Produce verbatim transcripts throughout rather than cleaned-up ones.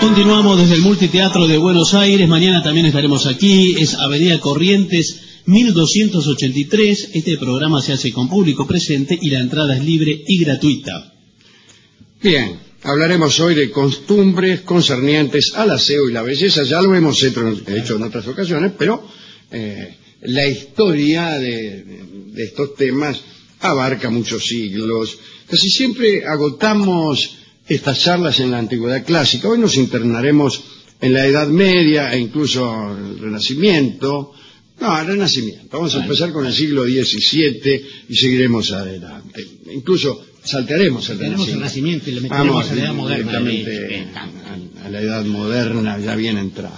Continuamos desde el Multiteatro de Buenos Aires. Mañana también estaremos aquí. Es Avenida Corrientes mil doscientos ochenta y tres. Este programa se hace con público presente y la entrada es libre y gratuita. Bien, hablaremos hoy de costumbres concernientes al aseo y la belleza. Ya lo hemos hecho, hecho en otras ocasiones, pero eh, la historia de, de estos temas abarca muchos siglos. Casi siempre agotamos estas charlas en la antigüedad clásica. Hoy nos internaremos en la Edad Media e incluso el Renacimiento. No, el Renacimiento. Vamos a empezar con el siglo diecisiete y seguiremos adelante. Incluso saltaremos el Renacimiento. el Renacimiento y le meteremos Vamos, a la Edad Moderna. Directamente a, a la Edad Moderna, ya bien entrada.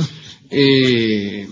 eh,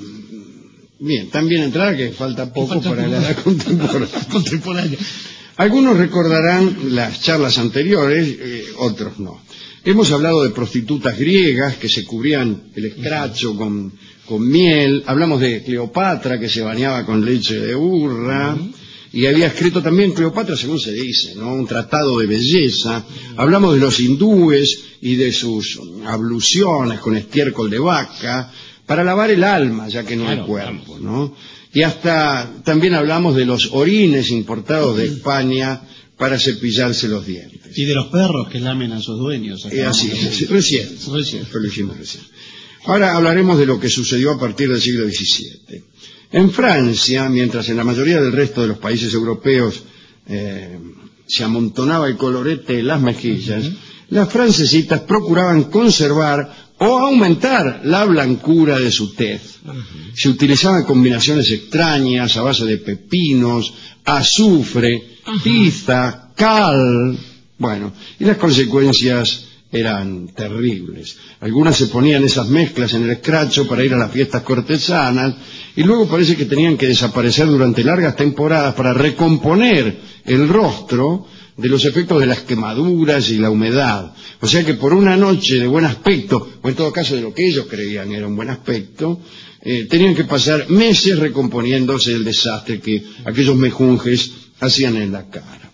bien, tan bien entrada que falta poco falta para poco. La Edad contemporánea. contemporánea. Algunos recordarán las charlas anteriores, eh, otros no. Hemos hablado de prostitutas griegas que se cubrían el escracho con, con miel. Hablamos de Cleopatra que se bañaba con leche de burra. Uh-huh. Y había escrito también Cleopatra, según se dice, ¿no? Un tratado de belleza. Uh-huh. Hablamos de los hindúes y de sus abluciones con estiércol de vaca para lavar el alma, ya que no claro, el cuerpo, ¿no? Y hasta también hablamos de los orines importados de España para cepillarse los dientes. Y de los perros que lamen a sus dueños. Y así, sí, recién. Recién. Lo hicimos recién. Ahora hablaremos de lo que sucedió a partir del siglo diecisiete. En Francia, mientras en la mayoría del resto de los países europeos eh, se amontonaba el colorete en las mejillas, uh-huh. las francesitas procuraban conservar o aumentar la blancura de su tez. Uh-huh. Se utilizaban combinaciones extrañas a base de pepinos, azufre, uh-huh. tiza, cal. Bueno, y las consecuencias eran terribles. Algunas se ponían esas mezclas en el escracho para ir a las fiestas cortesanas y luego parece que tenían que desaparecer durante largas temporadas para recomponer el rostro de los efectos de las quemaduras y la humedad. O sea que por una noche de buen aspecto, o en todo caso de lo que ellos creían era un buen aspecto, eh, tenían que pasar meses recomponiéndose del desastre que aquellos mejunjes hacían en la cara.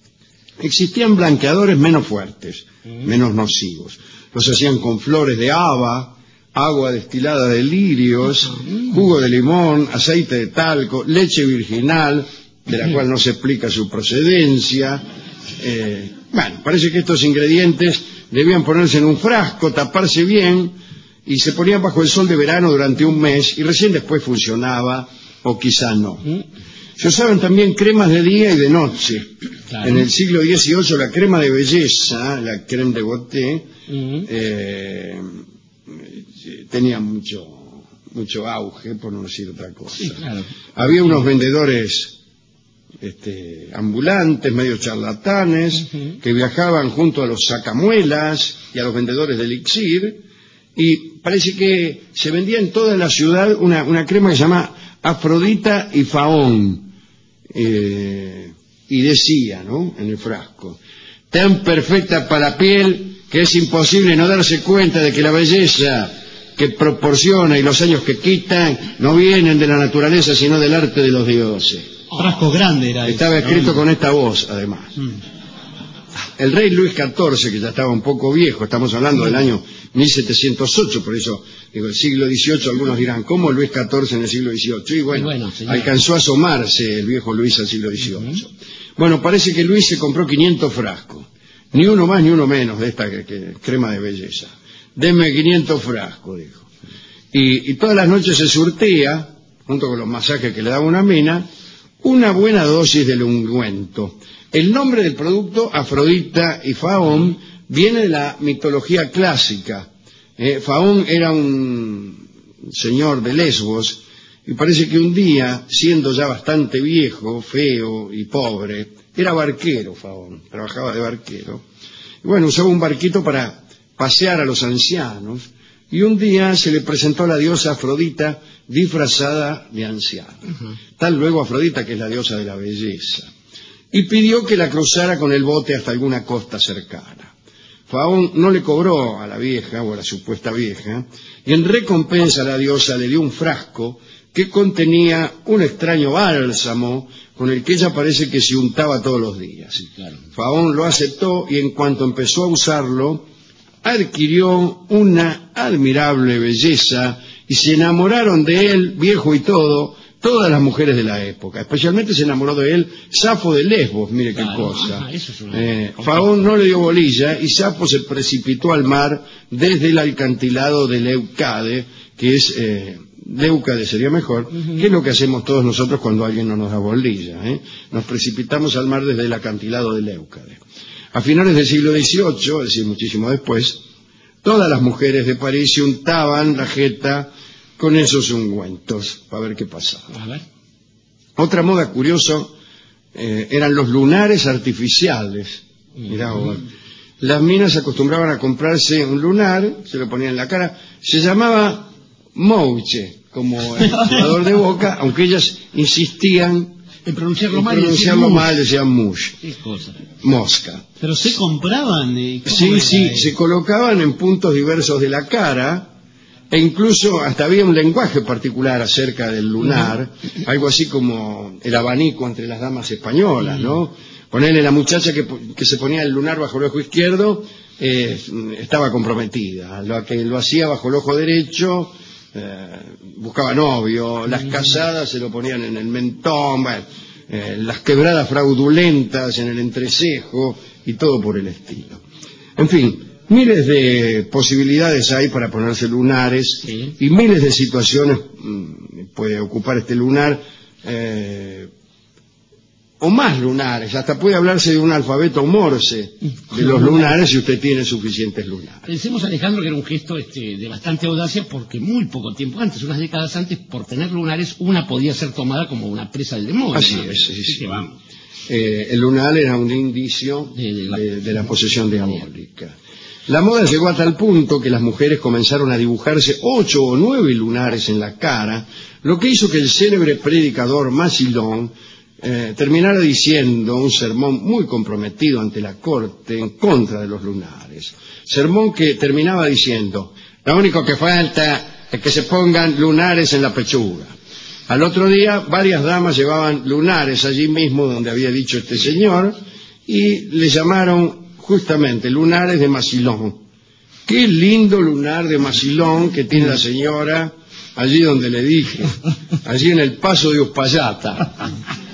Existían blanqueadores menos fuertes, menos nocivos. Los hacían con flores de haba, agua destilada de lirios, jugo de limón, aceite de talco, leche virginal, de la cual no se explica su procedencia. Eh, bueno, parece que estos ingredientes debían ponerse en un frasco, taparse bien y se ponían bajo el sol de verano durante un mes y recién después funcionaba o quizá no. Se usaban también cremas de día y de noche. Claro. En el siglo dieciocho la crema de belleza, la crème de beauté, uh-huh. eh, tenía mucho, mucho auge, por no decir otra cosa. Sí, claro. Había unos vendedores este, ambulantes, medio charlatanes, uh-huh. que viajaban junto a los sacamuelas y a los vendedores de elixir, y parece que se vendía en toda la ciudad una, una crema que se llama Afrodita y Faón, eh, y decía, ¿no?, en el frasco, tan perfecta para la piel que es imposible no darse cuenta de que la belleza que proporciona y los años que quitan no vienen de la naturaleza sino del arte de los dioses. Frasco grande era. Estaba ese, escrito ¿no? con esta voz, además. Mm. El rey Luis catorce, que ya estaba un poco viejo, estamos hablando sí. del año mil setecientos ocho, por eso digo, el siglo dieciocho, algunos dirán, ¿cómo Luis catorce en el siglo dieciocho? Y bueno, y bueno alcanzó a asomarse el viejo Luis al siglo dieciocho. Uh-huh. Bueno, parece que Luis se compró quinientos frascos, ni uno más ni uno menos de esta que, que, crema de belleza. Deme quinientos frascos, dijo. Y, y todas las noches se surtía, junto con los masajes que le daba una mina, una buena dosis del ungüento. El nombre del producto, Afrodita y Faón, viene de la mitología clásica. Eh, Faón era un señor de Lesbos y parece que un día, siendo ya bastante viejo, feo y pobre, era barquero Faón, trabajaba de barquero. Y bueno, usaba un barquito para pasear a los ancianos y un día se le presentó a la diosa Afrodita disfrazada de anciano. Uh-huh. Tal luego Afrodita, que es la diosa de la belleza, y pidió que la cruzara con el bote hasta alguna costa cercana. Faón no le cobró a la vieja, o a la supuesta vieja, y en recompensa la diosa le dio un frasco que contenía un extraño bálsamo con el que ella parece que se untaba todos los días. Sí, claro. Faón lo aceptó y en cuanto empezó a usarlo, adquirió una admirable belleza y se enamoraron de él, viejo y todo, todas las mujeres de la época. Especialmente se enamoró de él Safo de Lesbos, mire qué claro, cosa. Ah, eso es una... eh, Faón no le dio bolilla y Safo se precipitó al mar desde el alcantilado de Leucade, que es... Eh, Leucade sería mejor, uh-huh. que es lo que hacemos todos nosotros cuando alguien no nos da bolilla. ¿eh? Nos precipitamos al mar desde el acantilado de Leucade. A finales del siglo dieciocho, es decir, muchísimo después, todas las mujeres de París se untaban la jeta con esos ungüentos para ver qué pasaba. A ver. Otra moda curiosa eh, eran los lunares artificiales. Uh-huh. Mirá, uh-huh. Las minas acostumbraban a comprarse un lunar, se lo ponían en la cara, se llamaba Mouche, como el jugador de Boca, aunque ellas insistían en pronunciarlo en mal, pronunciarlo mal, decían mush, cosa? mosca. Pero se compraban. Eh, sí, sí, ahí? Se colocaban en puntos diversos de la cara, e incluso hasta había un lenguaje particular acerca del lunar, uh-huh. algo así como el abanico entre las damas españolas, uh-huh. ¿no? Ponerle la muchacha que, que se ponía el lunar bajo el ojo izquierdo, eh, estaba comprometida. La que lo hacía bajo el ojo derecho, Eh, buscaba novio, las casadas se lo ponían en el mentón, bueno, eh, las quebradas fraudulentas en el entrecejo y todo por el estilo. En fin, miles de posibilidades hay para ponerse lunares, sí. y miles de situaciones mmm, puede ocupar este lunar, eh, o más lunares, hasta puede hablarse de un alfabeto morse de los lunares si usted tiene suficientes lunares. Pensemos, Alejandro, que era un gesto este, de bastante audacia, porque muy poco tiempo antes, unas décadas antes, por tener lunares, una podía ser tomada como una presa del demonio. Así es, sí, sí. Que vamos. Eh, el lunar era un indicio de, de, la, de, de la posesión diabólica. La moda llegó a tal punto que las mujeres comenzaron a dibujarse ocho o nueve lunares en la cara, lo que hizo que el célebre predicador Massillon Eh, terminara diciendo un sermón muy comprometido ante la corte en contra de los lunares. Sermón que terminaba diciendo: lo único que falta es que se pongan lunares en la pechuga. Al otro día varias damas llevaban lunares allí mismo donde había dicho este señor y le llamaron justamente lunares de Massillon. Qué lindo lunar de Massillon que tiene la señora allí donde le dije, allí en el paso de Uspallata.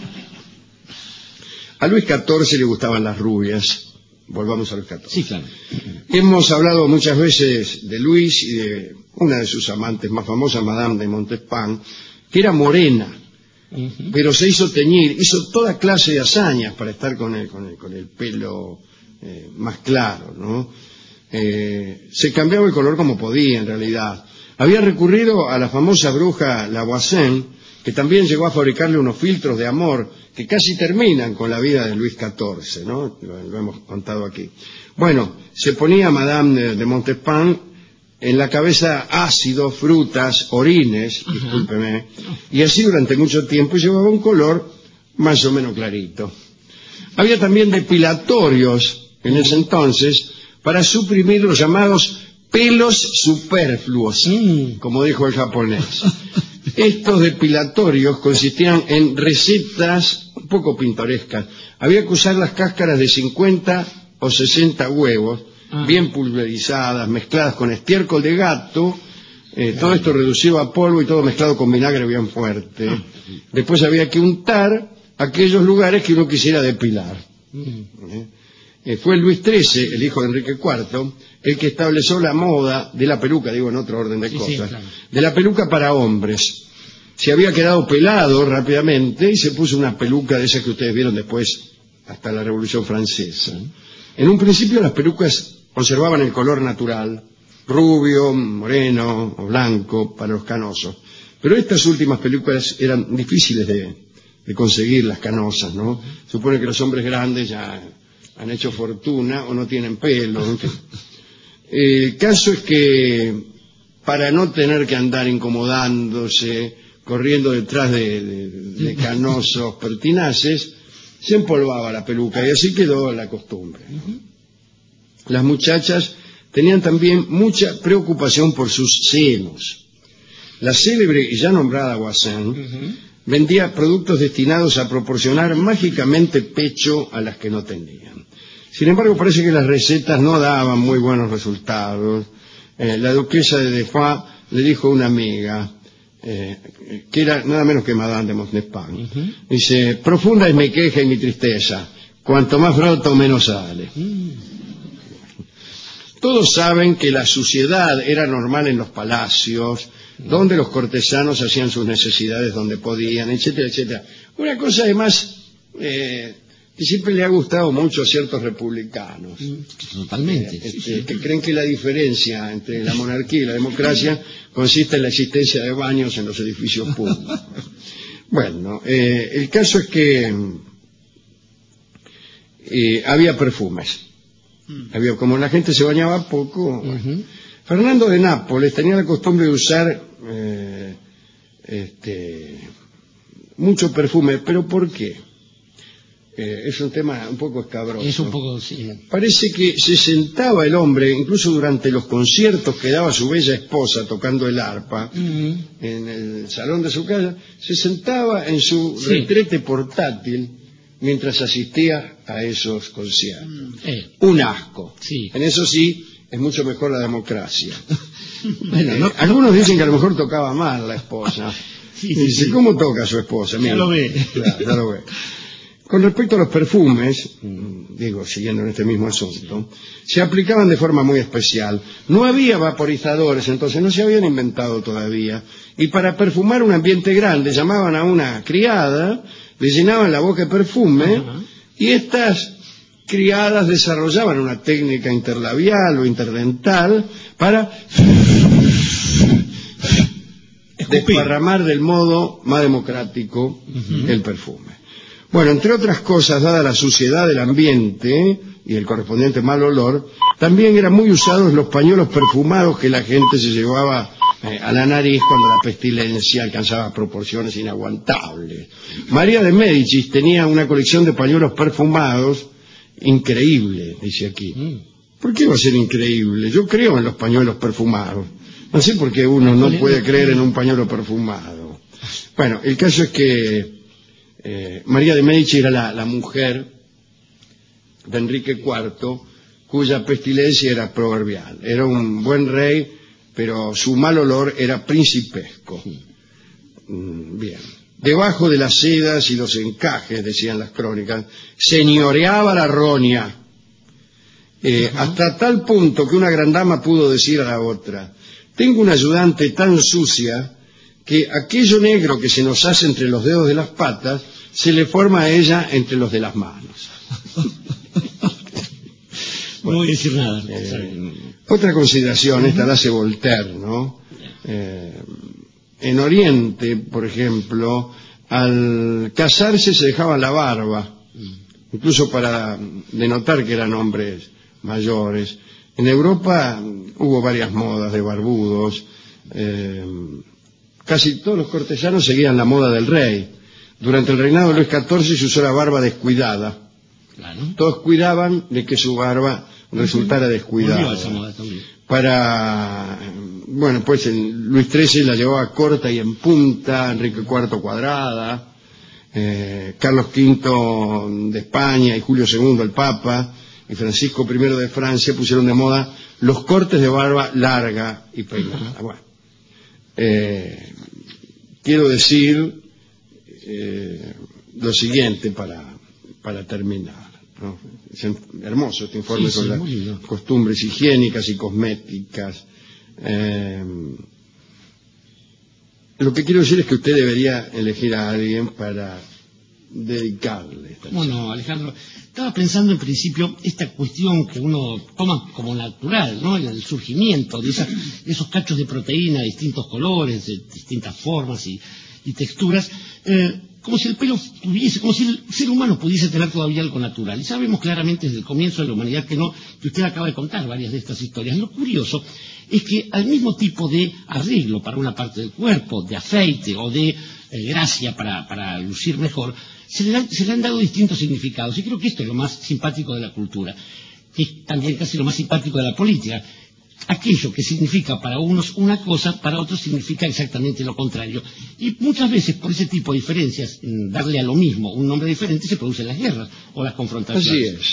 A Luis catorce le gustaban las rubias. Volvamos a Luis catorce. Sí, claro. Hemos hablado muchas veces de Luis y de una de sus amantes más famosas, Madame de Montespan, que era morena, uh-huh. pero se hizo teñir, hizo toda clase de hazañas para estar con el, con el, con el pelo eh, más claro, ¿no? Eh, se cambiaba el color como podía, en realidad. Había recurrido a la famosa bruja Lavoisier, que también llegó a fabricarle unos filtros de amor que casi terminan con la vida de Luis catorce, ¿no? Lo, lo hemos contado aquí. Bueno, se ponía Madame de, de Montespan en la cabeza ácido, frutas, orines, uh-huh. discúlpeme, y así durante mucho tiempo llevaba un color más o menos clarito. Había también depilatorios en ese entonces para suprimir los llamados pelos superfluos, mm. como dijo el japonés. Estos depilatorios consistían en recetas un poco pintorescas. Había que usar las cáscaras de cincuenta o sesenta huevos, ah. bien pulverizadas, mezcladas con estiércol de gato, eh, todo esto reducido a polvo y todo mezclado con vinagre bien fuerte. Ah. Después había que untar aquellos lugares que uno quisiera depilar. Mm. ¿Eh? Eh, fue Luis trece, el hijo de Enrique cuarto, el que estableció la moda de la peluca, digo en otro orden de sí, cosas, sí, claro. de la peluca para hombres. Se había quedado pelado rápidamente y se puso una peluca de esas que ustedes vieron después hasta la Revolución Francesa. En un principio las pelucas conservaban el color natural, rubio, moreno o blanco para los canosos, pero estas últimas pelucas eran difíciles de, de conseguir, las canosas, ¿no? Supone que los hombres grandes ya han hecho fortuna o no tienen pelo. El caso es que para no tener que andar incomodándose, corriendo detrás de, de, de canosos pertinaces, se empolvaba la peluca y así quedó la costumbre. Las muchachas tenían también mucha preocupación por sus senos. La célebre y ya nombrada Voisin uh-huh. vendía productos destinados a proporcionar mágicamente pecho a las que no tenían. Sin embargo, parece que las recetas no daban muy buenos resultados. Eh, la duquesa de Defoe le dijo a una amiga, eh, que era nada menos que Madame de Montespan, uh-huh. dice, profunda es mi queja y mi tristeza, cuanto más broto menos sale. Uh-huh. Todos saben que la suciedad era normal en los palacios, uh-huh. donde los cortesanos hacían sus necesidades donde podían, etcétera, etcétera. Una cosa además eh, que siempre le ha gustado mucho a ciertos republicanos. Totalmente. Eh, este, sí, sí. Que creen que la diferencia entre la monarquía y la democracia consiste en la existencia de baños en los edificios públicos. Bueno, eh, el caso es que eh, había perfumes. Había, como la gente se bañaba poco. Uh-huh. Fernando de Nápoles tenía la costumbre de usar eh, este, mucho perfume, pero ¿por qué? Eh, es un tema un poco escabroso. Es un poco, sí. Parece que se sentaba el hombre, incluso durante los conciertos que daba su bella esposa tocando el arpa, uh-huh. en el salón de su casa, se sentaba en su sí. retrete portátil mientras asistía a esos conciertos. Eh. Un asco. Sí. En eso sí, es mucho mejor la democracia. Bueno, no, algunos dicen que a lo mejor tocaba mal la esposa. Sí, y sí, dice, sí. ¿cómo toca su esposa? Ya lo ve. Claro, ya lo ve. Con respecto a los perfumes, digo, siguiendo en este mismo asunto, sí. se aplicaban de forma muy especial. No había vaporizadores, entonces no se habían inventado todavía. Y para perfumar un ambiente grande, llamaban a una criada, le llenaban la boca de perfume, uh-huh. y estas criadas desarrollaban una técnica interlabial o interdental para desparramar del modo más democrático uh-huh. el perfume. Bueno, entre otras cosas, dada la suciedad del ambiente y el correspondiente mal olor, también eran muy usados los pañuelos perfumados que la gente se llevaba eh, a la nariz cuando la pestilencia alcanzaba proporciones inaguantables. María de Médicis tenía una colección de pañuelos perfumados increíble, dice aquí. ¿Por qué va a ser increíble? Yo creo en los pañuelos perfumados. No sé por qué uno no puede creer en un pañuelo perfumado. Bueno, el caso es que Eh, María de Medici era la, la mujer de Enrique cuarto, cuya pestilencia era proverbial. Era un buen rey, pero su mal olor era principesco. Mm, bien. Debajo de las sedas y los encajes, decían las crónicas, señoreaba la roña. Eh, uh-huh. Hasta tal punto que una gran dama pudo decir a la otra, tengo una ayudante tan sucia que aquello negro que se nos hace entre los dedos de las patas se le forma a ella entre los de las manos. Bueno, no voy a decir nada. Eh, otra consideración, esta la hace Voltaire, ¿no? Eh, en Oriente, por ejemplo, al casarse se dejaban la barba, incluso para denotar que eran hombres mayores. En Europa hubo varias modas de barbudos. Eh, Casi todos los cortesanos seguían la moda del rey. Durante el reinado de Luis catorce se usó la barba descuidada. Claro. Todos cuidaban de que su barba resultara descuidada. Para, bueno, pues Luis trece la llevaba corta y en punta, Enrique cuarto cuadrada, eh, Carlos quinto de España y Julio segundo el Papa y Francisco primero de Francia pusieron de moda los cortes de barba larga y peinada. Uh-huh. Bueno. Eh, quiero decir eh, lo siguiente para, para terminar, ¿no? Es hermoso este informe sí, sobre sí, las costumbres higiénicas y cosméticas. Eh, lo que quiero decir es que usted debería elegir a alguien para dedicarle esta Bueno, Alejandro, estaba pensando en principio esta cuestión que uno toma como natural, ¿no? El surgimiento de, esa, de esos cachos de proteína de distintos colores, de distintas formas y, y texturas, eh, como si el pelo tuviese, como si el ser humano pudiese tener todavía algo natural. Y sabemos claramente desde el comienzo de la humanidad que no, que usted acaba de contar varias de estas historias. Lo curioso es que al mismo tipo de arreglo para una parte del cuerpo, de aceite o de eh, gracia para, para lucir mejor, se le, dan, se le han dado distintos significados. Y creo que esto es lo más simpático de la cultura, que es también casi lo más simpático de la política. Aquello que significa para unos una cosa, para otros significa exactamente lo contrario. Y muchas veces por ese tipo de diferencias, en darle a lo mismo un nombre diferente, se producen las guerras o las confrontaciones. Así es.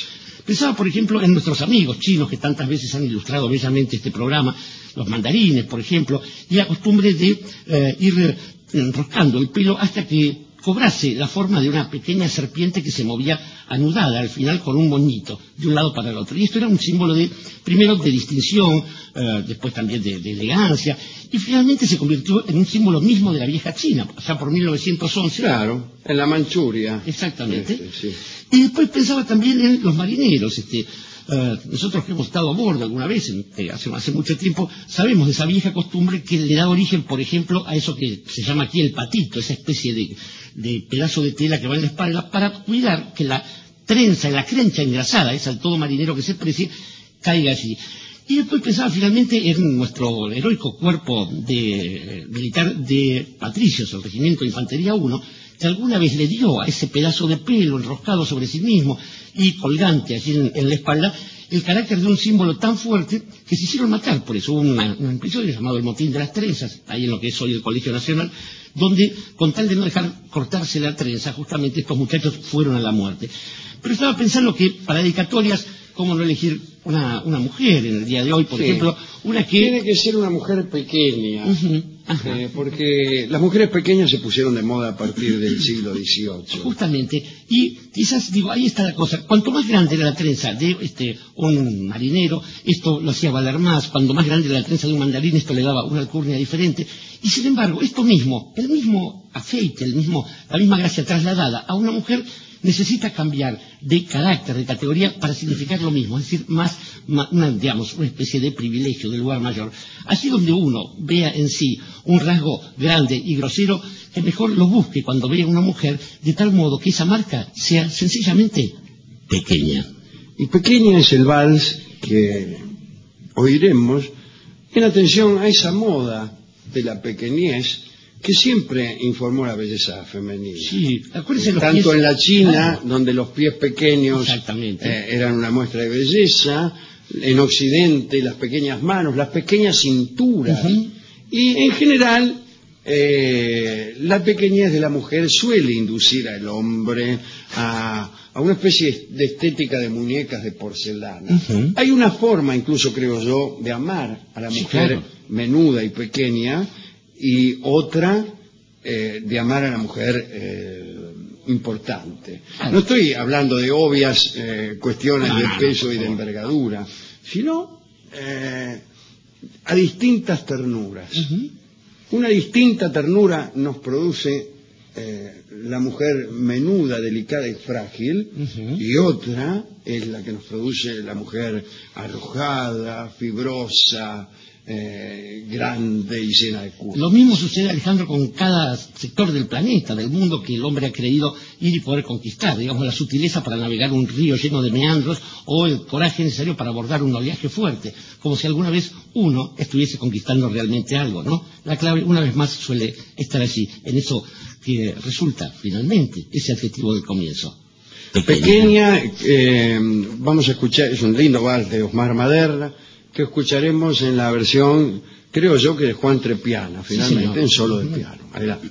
Pensaba, por ejemplo, en nuestros amigos chinos que tantas veces han ilustrado bellamente este programa, los mandarines, por ejemplo, y la costumbre de eh, ir enroscando el pelo hasta que cobrase la forma de una pequeña serpiente que se movía anudada al final con un moñito de un lado para el otro. Y esto era un símbolo de, primero, de distinción, eh, después también de, de elegancia, y finalmente se convirtió en un símbolo mismo de la vieja China, ya por mil novecientos once. Claro, en la Manchuria. Exactamente. Este, sí. Y después pensaba también en los marineros. Este, uh, nosotros que hemos estado a bordo alguna vez, en, eh, hace, hace mucho tiempo, sabemos de esa vieja costumbre que le da origen, por ejemplo, a eso que se llama aquí el patito, esa especie de, de pedazo de tela que va en la espalda para cuidar que la trenza, la crencha engrasada, esa al todo marinero que se precie, caiga allí. Y después pensaba finalmente en nuestro heroico cuerpo de, eh, militar de patricios, el Regimiento de Infantería uno, que alguna vez le dio a ese pedazo de pelo enroscado sobre sí mismo y colgante allí en, en la espalda el carácter de un símbolo tan fuerte que se hicieron matar. Por eso hubo una, un episodio llamado el Motín de las Trenzas, ahí en lo que es hoy el Colegio Nacional, donde con tal de no dejar cortarse la trenza, justamente estos muchachos fueron a la muerte. Pero estaba pensando que para dedicatorias, ¿cómo no elegir una, una mujer en el día de hoy, por sí. ejemplo? Una que... Tiene que ser una mujer pequeña, uh-huh. eh, porque las mujeres pequeñas se pusieron de moda a partir del siglo dieciocho. Justamente, y quizás, digo, ahí está la cosa, cuanto más grande era la trenza de este, un marinero, esto lo hacía valer más, cuanto más grande era la trenza de un mandarín, esto le daba una alcurnia diferente, y sin embargo, esto mismo, el mismo afeite, el mismo, la misma gracia trasladada a una mujer, necesita cambiar de carácter, de categoría, para significar lo mismo, es decir, más, más una, digamos, una especie de privilegio, de lugar mayor. Así donde uno vea en sí un rasgo grande y grosero, que mejor lo busque cuando vea una mujer, de tal modo que esa marca sea sencillamente pequeña. Y pequeña es el vals que oiremos en atención a esa moda de la pequeñez que siempre informó la belleza femenina. Sí, acuérdense los tanto pies... en la China, claro. donde los pies pequeños eh, eran una muestra de belleza, en Occidente las pequeñas manos, las pequeñas cinturas, uh-huh. y en general eh, la pequeñez de la mujer suele inducir al hombre a, a una especie de estética de muñecas de porcelana. Uh-huh. Hay una forma, incluso creo yo, de amar a la mujer sí, claro. menuda y pequeña, y otra eh, de amar a la mujer eh, importante. No estoy hablando de obvias eh, cuestiones de peso y de envergadura, sino eh, a distintas ternuras. Uh-huh. Una distinta ternura nos produce eh, la mujer menuda, delicada y frágil, uh-huh. y otra es la que nos produce la mujer arrojada, fibrosa, Eh, grande y llena de curvas. Lo mismo sucede, Alejandro, con cada sector del planeta, del mundo que el hombre ha creído ir y poder conquistar, digamos, la sutileza para navegar un río lleno de meandros o el coraje necesario para abordar un oleaje fuerte, como si alguna vez uno estuviese conquistando realmente algo, ¿no? La clave, una vez más, suele estar allí, en eso que resulta, finalmente, ese adjetivo del comienzo. Pequeña, eh, vamos a escuchar, es un lindo vals de Osmar Maderna, que escucharemos en la versión, creo yo, que de Juan Trepiana, finalmente, sí, en solo de piano. Adelante.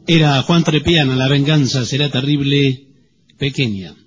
Era Juan Trepiana, La venganza será terrible, pequeña.